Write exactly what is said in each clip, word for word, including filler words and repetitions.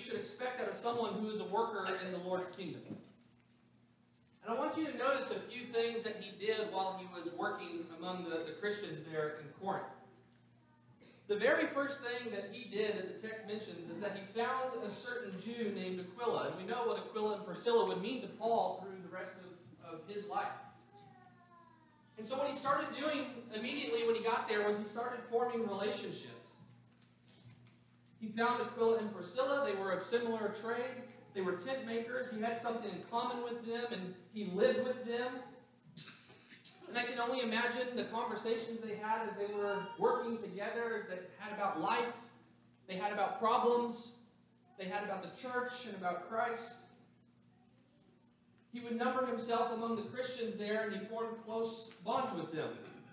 should expect out of someone who is a worker in the Lord's kingdom. And I want you to notice a few things that he did while he was working among the, the Christians there in Corinth. The very first thing that he did that the text mentions is that he found a certain Jew named Aquila. And we know what Aquila and Priscilla would mean to Paul through the rest of, of his life. And so what he started doing immediately when he got there was he started forming relationships. He found Aquila and Priscilla. They were of similar trade. They were tent makers. He had something in common with them, and he lived with them. And I can only imagine the conversations they had as they were working together that had about life. They had about problems. They had about the church and about Christ. He would number himself among the Christians there, and he formed close bonds with them.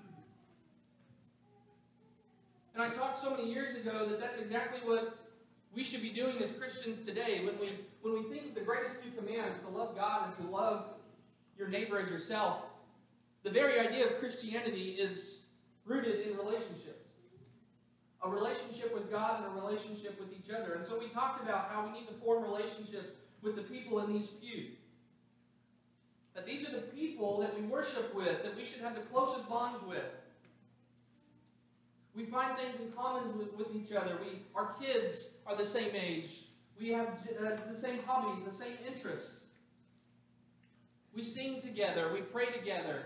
And I talked so many years ago that that's exactly what we should be doing as Christians today. When we, when we think of the greatest two commands, to love God and to love your neighbor as yourself, the very idea of Christianity is rooted in relationships. A relationship with God and a relationship with each other. And so we talked about how we need to form relationships with the people in these pews. That these are the people that we worship with, that we should have the closest bonds with. We find things in common with, with each other. We, our kids are the same age. We have uh, the same hobbies, the same interests. We sing together. We pray together.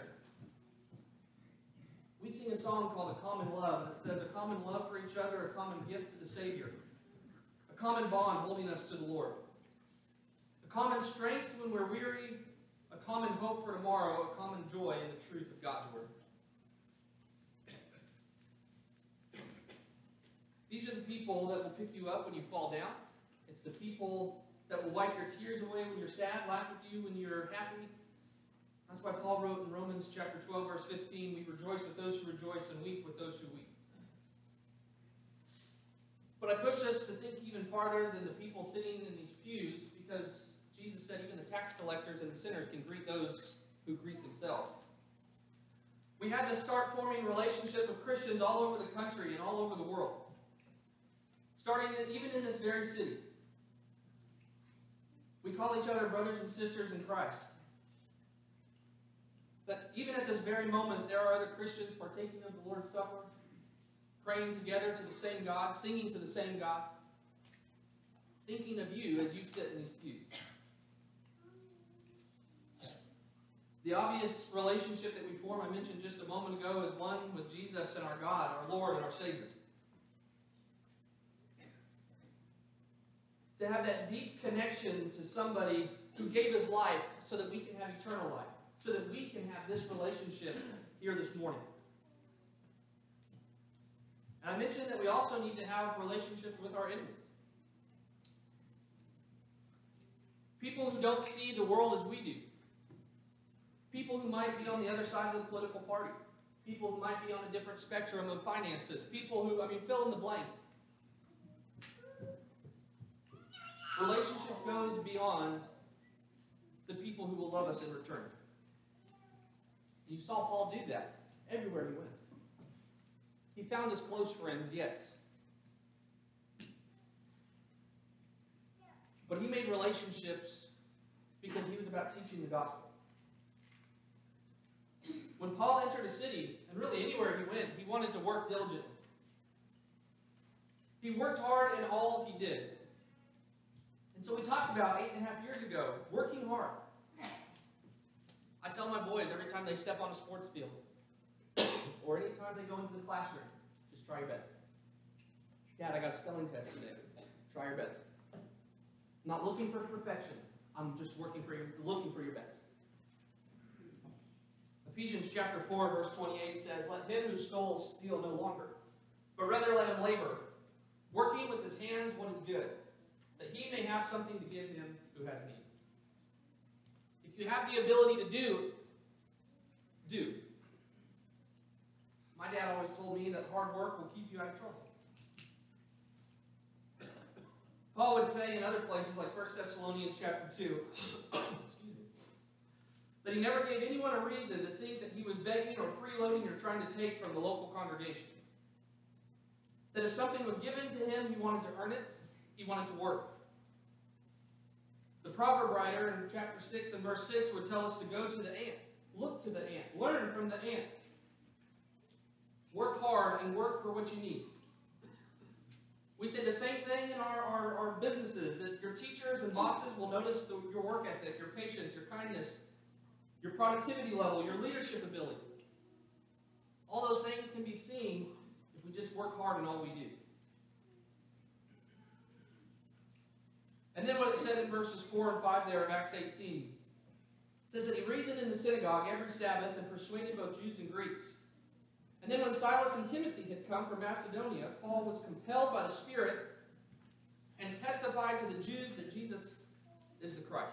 We sing a song called A Common Love, and it says, a common love for each other, a common gift to the Savior. A common bond holding us to the Lord. A common strength when we're weary, a common hope for tomorrow, a common joy in the truth of God's Word. These are the people that will pick you up when you fall down. It's the people that will wipe your tears away when you're sad, laugh with you when you're happy. That's why Paul wrote in Romans chapter twelve, verse fifteen, we rejoice with those who rejoice and weep with those who weep. But I push us to think even farther than the people sitting in these pews, because Jesus said even the tax collectors and the sinners can greet those who greet themselves. We had to start forming relationships with Christians all over the country and all over the world. Starting in, even in this very city. We call each other brothers and sisters in Christ. That even at this very moment, there are other Christians partaking of the Lord's Supper, praying together to the same God, singing to the same God, thinking of you as you sit in these pews. The obvious relationship that we form, I mentioned just a moment ago, is one with Jesus and our God, our Lord and our Savior. To have that deep connection to somebody who gave his life so that we can have eternal life, so that we can have this relationship here this morning. And I mentioned that we also need to have relationships with our enemies. People who don't see the world as we do. People who might be on the other side of the political party. People who might be on a different spectrum of finances. People who, I mean, fill in the blank. Relationship goes beyond the people who will love us in return. You saw Paul do that everywhere he went. He found his close friends, yes. But he made relationships because he was about teaching the gospel. When Paul entered a city, and really anywhere he went, he wanted to work diligently. He worked hard in all he did. And so we talked about eight and a half years ago, working hard. I tell my boys every time they step on a sports field, or any time they go into the classroom, just try your best. Dad, I got a spelling test today. Try your best. I'm not looking for perfection. I'm just working for your, looking for your best. Ephesians chapter four, verse twenty-eight says, let him who stole steal no longer, but rather let him labor, working with his hands what is good, that he may have something to give him who has need. If you have the ability to do, do. My dad always told me that hard work will keep you out of trouble. Paul would say in other places, like First Thessalonians chapter two, excuse me, that he never gave anyone a reason to think that he was begging or freeloading or trying to take from the local congregation. That if something was given to him, he wanted to earn it, he wanted to work. proverb writer in chapter six and verse six would tell us to go to the ant. Look to the ant. Learn from the ant. Work hard and work for what you need. We say the same thing in our, our, our businesses, that your teachers and bosses will notice the, your work ethic, your patience, your kindness, your productivity level, your leadership ability. All those things can be seen if we just work hard in all we do. And then what it said in verses four and five there of Acts eighteen. It says that he reasoned in the synagogue every Sabbath and persuaded both Jews and Greeks. And then when Silas and Timothy had come from Macedonia, Paul was compelled by the Spirit and testified to the Jews that Jesus is the Christ.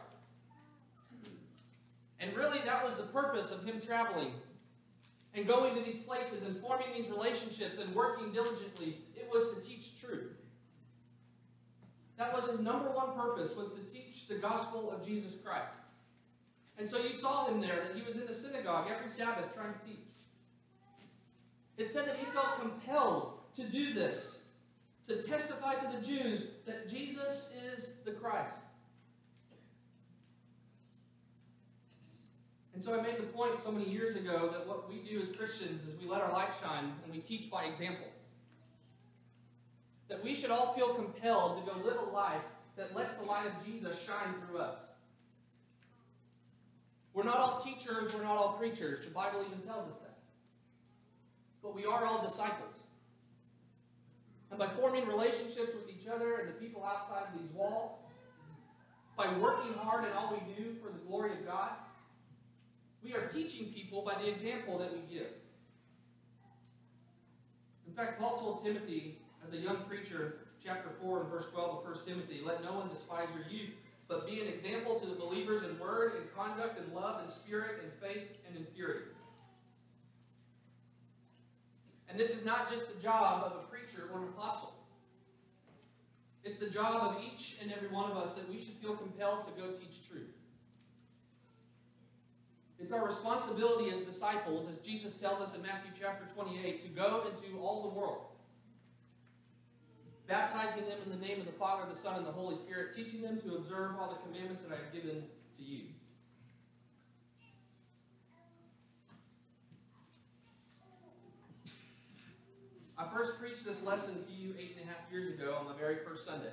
And really that was the purpose of him traveling and going to these places and forming these relationships and working diligently. It was to teach truth. That was his number one purpose, was to teach the gospel of Jesus Christ. And so you saw him there, that he was in the synagogue every Sabbath trying to teach. It said that he felt compelled to do this, to testify to the Jews that Jesus is the Christ. And so I made the point so many years ago that what we do as Christians is we let our light shine and we teach by example. That we should all feel compelled to go live a life that lets the light of Jesus shine through us. We're not all teachers, we're not all preachers. The Bible even tells us that. But we are all disciples. And by forming relationships with each other and the people outside of these walls, by working hard in all we do for the glory of God, we are teaching people by the example that we give. In fact, Paul told Timothy, as a young preacher, chapter four and verse twelve of First Timothy, let no one despise your youth, but be an example to the believers in word, in conduct, in love, in spirit, in faith, and in purity. And this is not just the job of a preacher or an apostle. It's the job of each and every one of us that we should feel compelled to go teach truth. It's our responsibility as disciples, as Jesus tells us in Matthew chapter twenty-eight, to go into all the world, baptizing them in the name of the Father, the Son, and the Holy Spirit, teaching them to observe all the commandments that I have given to you. I first preached this lesson to you eight and a half years ago on the very first Sunday.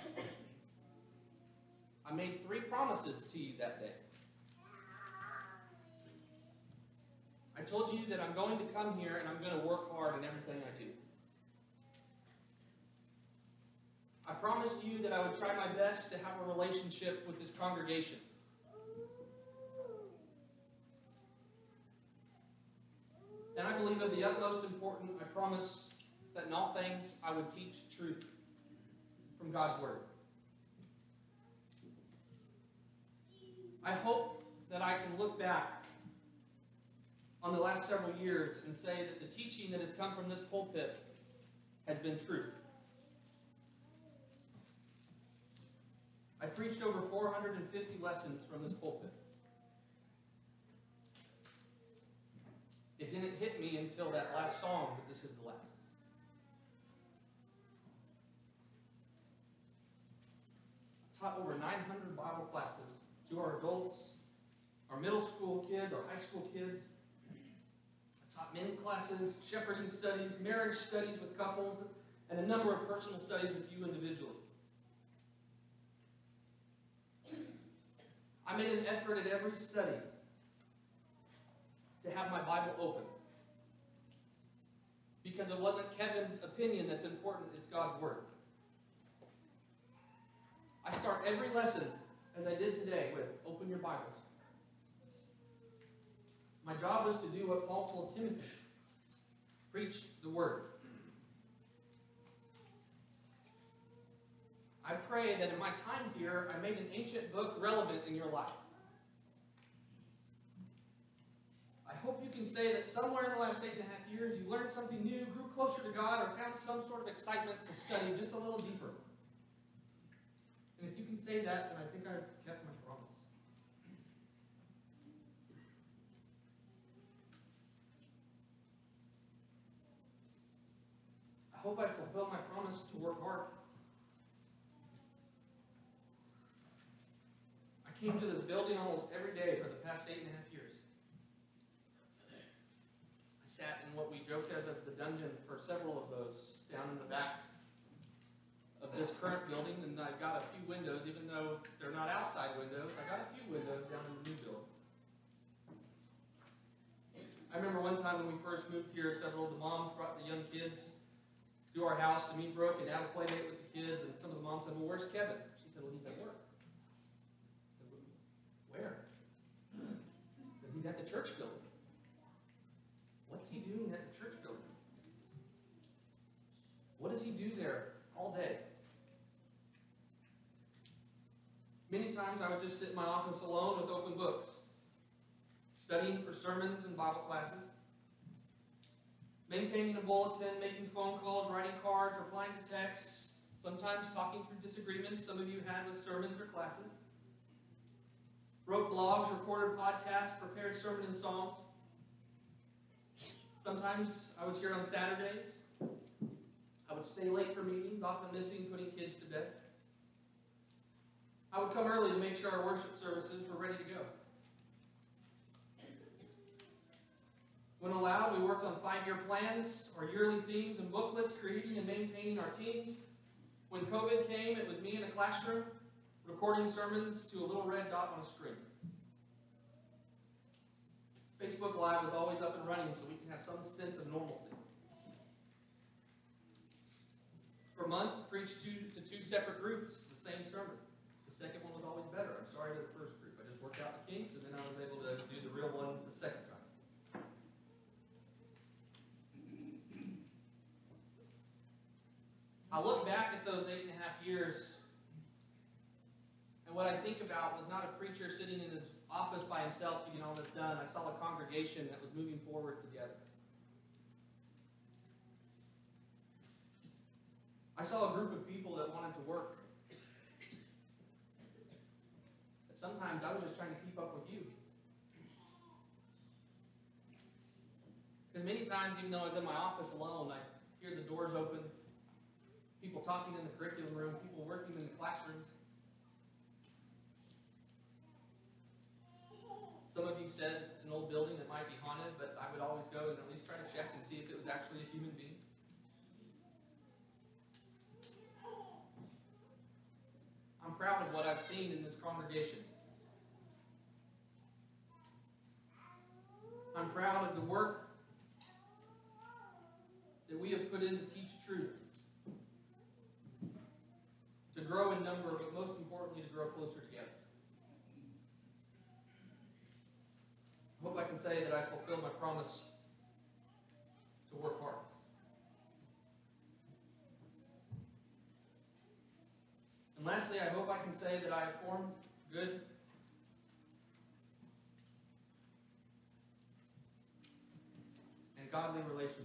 I made three promises to you that day. I told you that I'm going to come here and I'm going to work hard in everything I do. I promised you that I would try my best to have a relationship with this congregation. And I believe of the utmost importance, I promise that in all things I would teach truth from God's Word. I hope that I can look back on the last several years and say that the teaching that has come from this pulpit has been true. I preached over four hundred fifty lessons from this pulpit. It didn't hit me until that last song that this is the last. I taught over nine hundred Bible classes to our adults, our middle school kids, our high school kids. I taught men's classes, shepherding studies, marriage studies with couples, and a number of personal studies with you individually. I made an effort at every study to have my Bible open. Because it wasn't Kevin's opinion that's important, it's God's Word. I start every lesson, as I did today, with open your Bibles. My job was to do what Paul told Timothy. Preach the Word. I pray that in my time here, I made an ancient book relevant in your life. I hope you can say that somewhere in the last eight and a half years, you learned something new, grew closer to God, or found some sort of excitement to study just a little deeper. And if you can say that, then I think I've kept my promise. I hope I fulfill my promise to work hard. came to this building almost every day for the past eight and a half years. I sat in what we joked as as the dungeon for several of those down in the back of this current building, and I've got a few windows, even though they're not outside windows, I got a few windows down in the new building. I remember one time when we first moved here, several of the moms brought the young kids to our house to meet Brooke and have a play date with the kids, and some of the moms said, well, where's Kevin? She said, well, he's at work. I said, where? Said, he's at the church building. What's he doing at the church building? What does he do there all day? Many times I would just sit in my office alone with open books, studying for sermons and Bible classes, maintaining a bulletin, making phone calls, writing cards, replying to texts, sometimes talking through disagreements some of you had with sermons or classes, wrote blogs, recorded podcasts, prepared sermon and songs. Sometimes I was here on Saturdays. I would stay late for meetings, often missing putting kids to bed. I would come early to make sure our worship services were ready to go. When allowed, we worked on five-year plans, our yearly themes and booklets, creating and maintaining our teams. When COVID came, it was me in a classroom, recording sermons to a little red dot on a screen. Facebook Live was always up and running so we could have some sense of normalcy. For months, preached two, to two separate groups, the same sermon. The second one was always better. I'm sorry to the first group. I just worked out the kinks, and then I was able to do the real one the second time. I look back at those eight and a half years, and what I think about was not a preacher sitting in his office by himself getting all this done. I saw a congregation that was moving forward together. I saw a group of people that wanted to work. But sometimes I was just trying to keep up with you. Because many times, even though I was in my office alone, I hear the doors open, people talking in the curriculum room, people working in the classrooms. Some of you said it's an old building that might be haunted, but I would always go and at least try to check and see if it was actually a human being. I'm proud of what I've seen in this congregation. I'm proud of the work that we have put in to teach truth, to grow in number, but most importantly, to grow closer together. I hope I can say that I fulfilled my promise to work hard. And lastly, I hope I can say that I have formed good and godly relationships.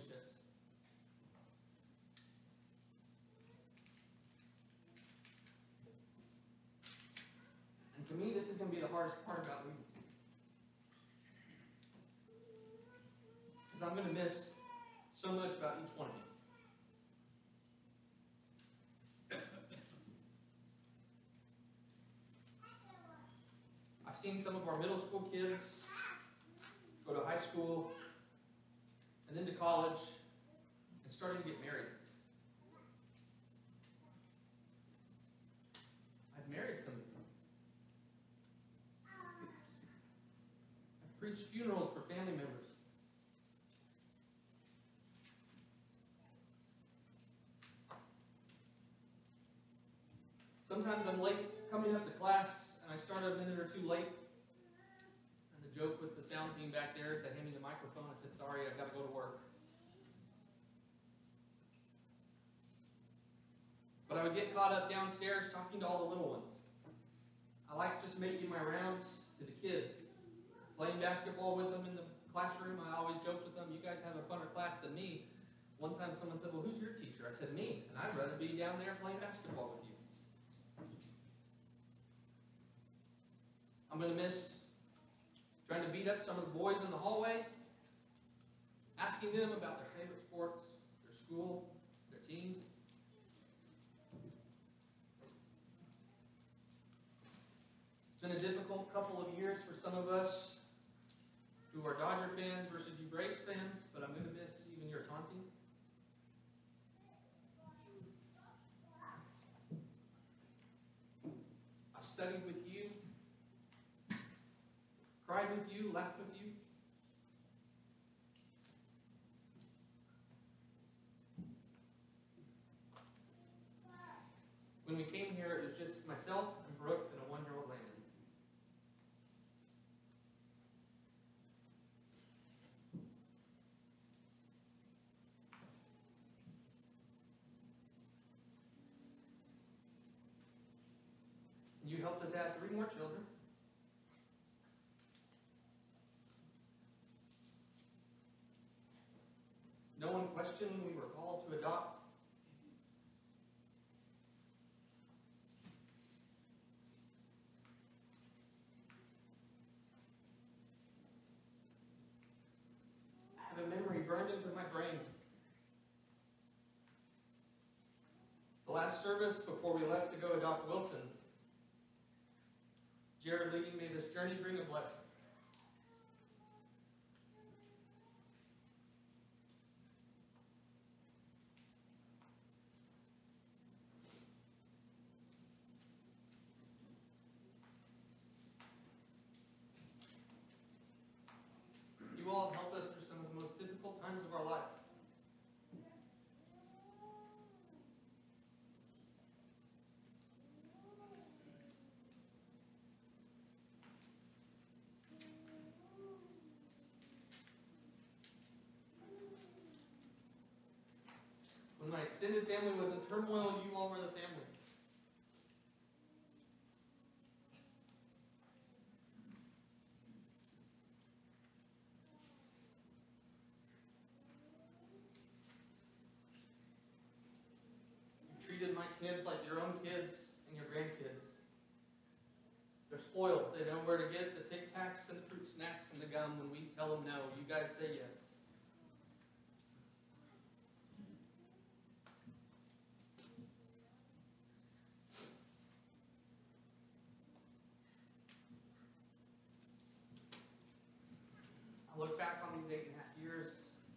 And to me, this is going to be the hardest part about leading. Because I'm going to miss so much about each one of you. I've seen some of our middle school kids go to high school and then to college and starting to get married. I've married some of them. I've preached funerals for family members. Sometimes I'm late coming up to class, and I start a minute or two late. And the joke with the sound team back there is they hand me the microphone. I said, sorry, I've got to go to work. But I would get caught up downstairs talking to all the little ones. I like just making my rounds to the kids. Playing basketball with them in the classroom. I always joked with them, you guys have a funner class than me. One time someone said, well, who's your teacher? I said, me. And I'd rather be down there playing basketball with you. I'm going to miss trying to beat up some of the boys in the hallway, asking them about their favorite sports, their school, their teams. It's It's been a difficult couple of years for some of us who are Dodger fans versus you Braves fans, but I'm going to miss even your taunting. I've studied with you, cried with you, laughed with you. When we came here, it was just myself and Brooke and a one-year-old Landon. You helped us add three more children. No one questioned when we were called to adopt. I have a memory burned into my brain. The last service before we left to go adopt Wilson, Jared leading me this journey bring a blessing. You all have helped us through some of the most difficult times of our life. When my extended family was in turmoil, you all were the family. You treated my kids like your own kids and your grandkids. They're spoiled. They know where to get the Tic Tacs and the fruit snacks and the gum when we tell them no. You guys say yes. I look back on these eight and a half years.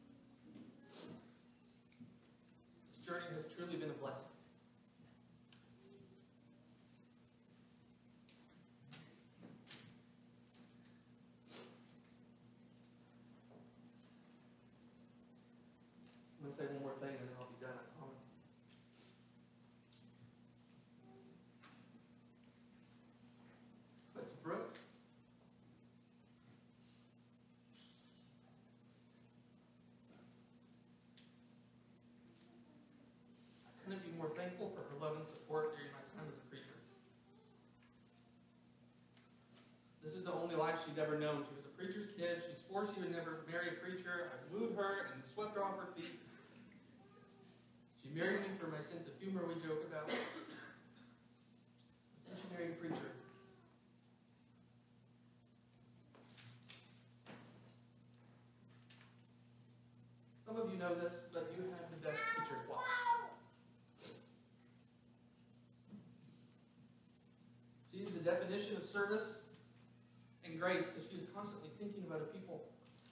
This journey has truly been a blessing. I'm going to say one more thing and then I'll be done, I promise. But to Brooke, I couldn't be more thankful for her love and support during my time as a preacher. This is the only life she's ever known. She was a preacher's kid. She swore she would never marry a preacher. I wooed her and swept her off her feet. She married me for my sense of humor we joke about. Then she married a preacher. Some of you know this, but you have the best preacher's wife. She is the definition of service and grace because she is constantly thinking about her people.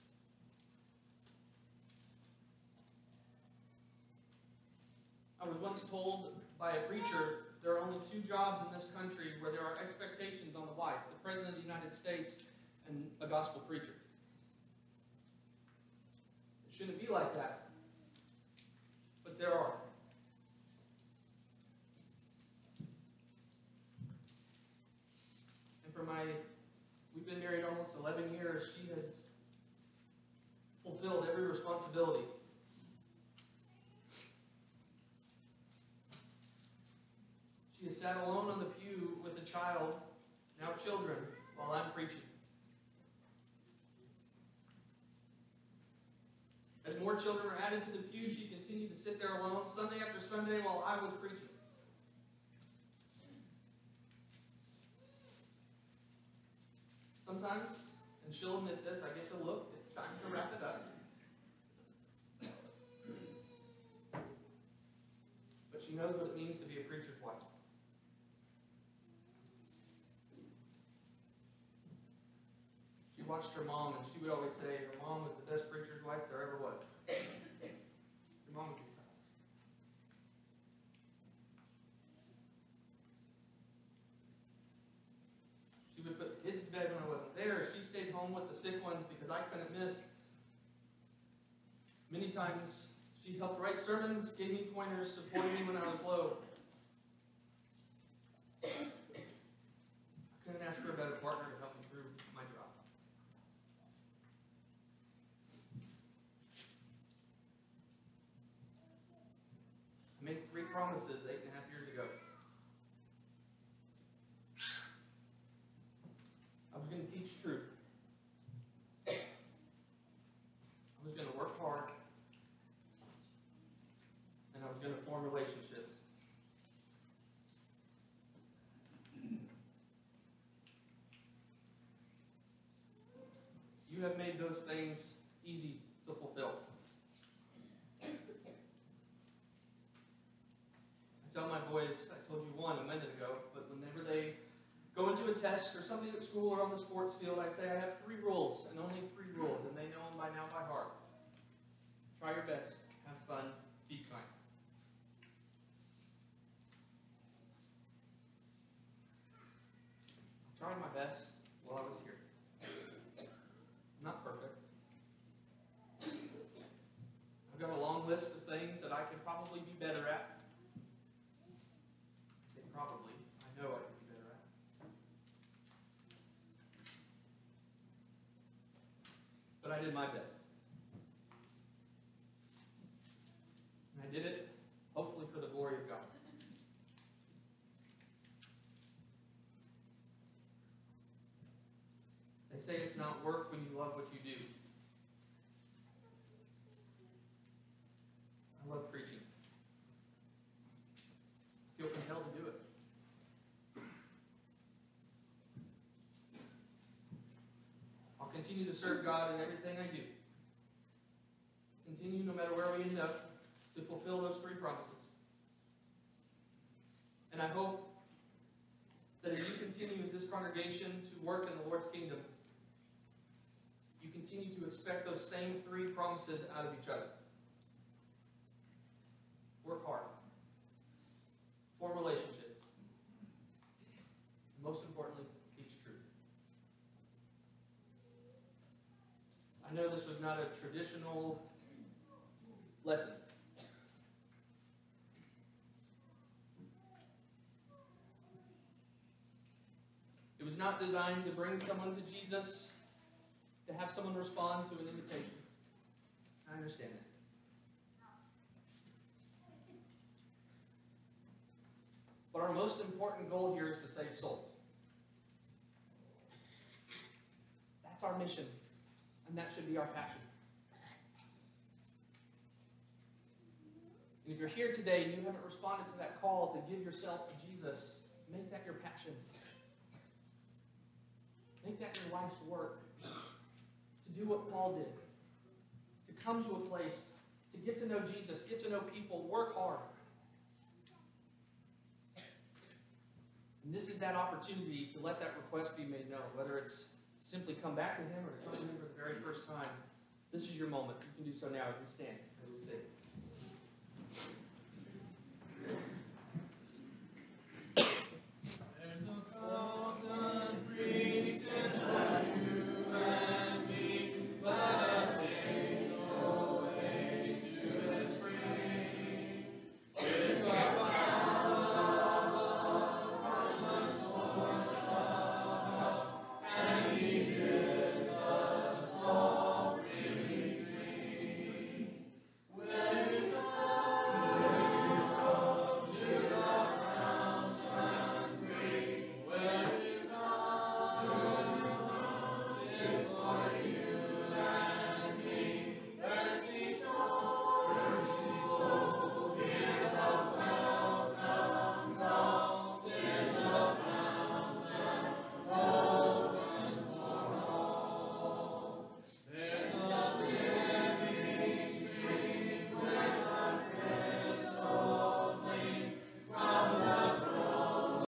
I was once told by a preacher there are only two jobs in this country where there are expectations on the wife: the President of the United States and a gospel preacher. It shouldn't be like that, but there are. And for my, we've been married almost eleven years, she has fulfilled every responsibility. She has sat alone on the pew with a child, now children, while I'm preaching. As more children were added to the pew, she continued to sit there alone Sunday after Sunday while I was preaching. Sometimes, and she'll admit this, I get the look, it's time to wrap it up. But she knows what it means to be a preacher's wife. watched her mom, and she would always say her mom was the best preacher's wife there ever was. Your mom would be proud. She would put the kids to bed when I wasn't there. She stayed home with the sick ones because I couldn't miss. Many times, she helped write sermons, gave me pointers, supported me when I was low. I couldn't ask for a better partner to help me through my job. I made three promises eight and a half years ago. I was going to teach truth. I was going to work hard. And I was going to form relationships. You have made those things easy to fulfill. I tell my boys, I told you one a minute ago, but whenever they go into a test or something at school or on the sports field, I say I have three rules, and only three rules, and they know them by now by heart. Try your best, have fun, be kind. I tried my best while I was here. I'm not perfect. I've got a long list of things that I could probably be better at. I say probably. I know I could be better at. But I did my best. And I did it, hopefully, for the glory of God. They say it's not work when you love what you do. I love preaching. I feel compelled to do it. I'll continue to serve God in everything I do. Continue, no matter where we end up, to fulfill those three promises. And I hope that as you continue as this congregation to work in the Lord's kingdom, you continue to expect those same three promises out of each other. Work hard. Form relationships. And most importantly, teach truth. I know this was not a traditional lesson. It was not designed to bring someone to Jesus, to have someone respond to an invitation. I understand that. But our most important goal here is to save souls. That's our mission, and that should be our passion. And if you're here today and you haven't responded to that call to give yourself to Jesus, make that your passion. Make that your life's work. To do what Paul did. To come to a place, to get to know Jesus, get to know people, work hard. And this is that opportunity to let that request be made known, whether it's simply come back to him or to come to him for the very first time. This is your moment. You can do so now. You can stand as we sing.